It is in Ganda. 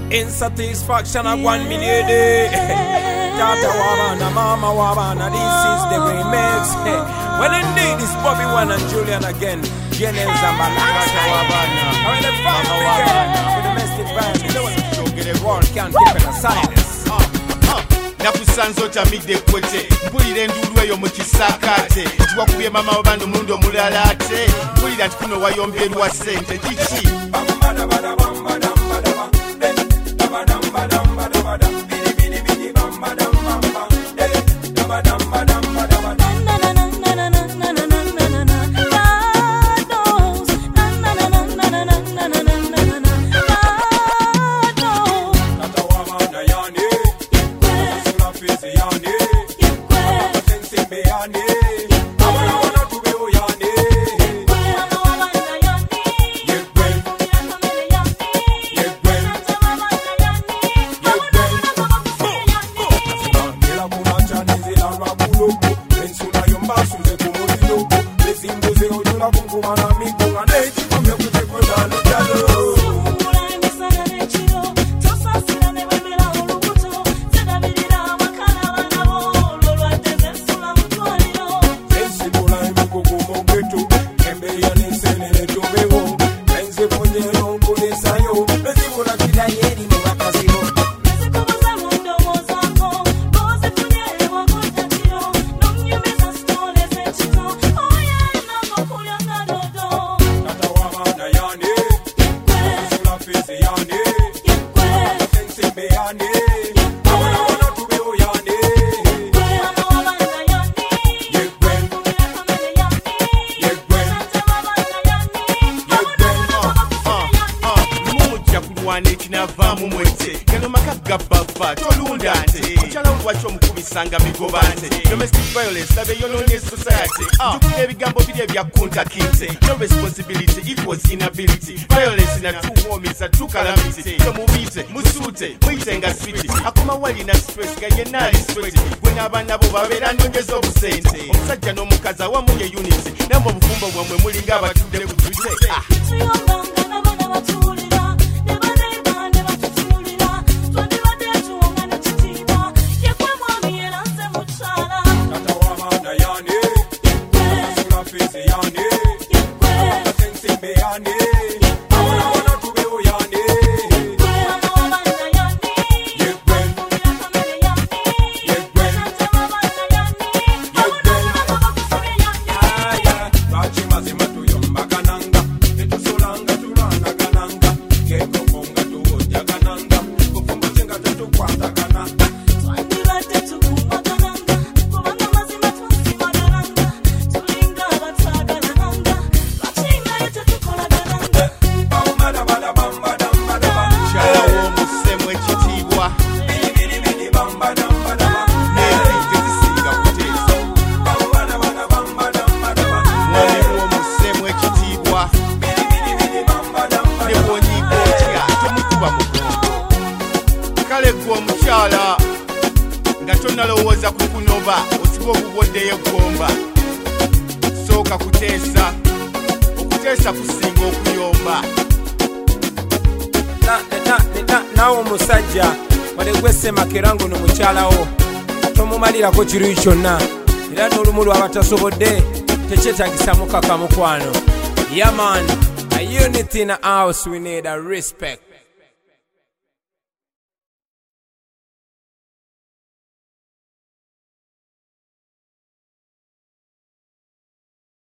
Insatisfaction of 1 million day. Tata Wabana, Mama Wabana, this is the remix. Well, indeed, it's Bobby One and Julian again. Jenny Zambalaka Wabana. I'm in the family for domestic violence. You know what? The world can't keep it aside. Nakusanzo tamide kwete mpulira endulu eyo mu kisakate ntiwakubye mama wabandi omulundi omulala ate mpulira nti kuno wayomberwa ssente kiki Navamu mwete Keno makaga bava Tolunda ante Kuchala uwacho mkubisanga migobante Domestic violence Sabe yononye society Tukule ebigambo bide vya kunta kinte No responsibility equals inability Violence na two homies a two calamity So mubite, musute, mwitenga switi Akuma wali na stress Gaye nali sweaty Gwena abana bo babera nongezo busente Omusajja no mukaza wa munye unity Nambo bufumbo wamwe mulinga batude kutute Omukyala nga tonalowooza kukunova osiba obuboddeyo gomba sooka kuteesa okuteesa kusinga okuyomba nawe omusajja wale gwessemakera ngono mukyalawo tomumalirako kiruyi kyonna era n'olumu lw'abatasobodde tekyetagisa mukaka mukwano. Yeah man, a unity in the house, we need a respect.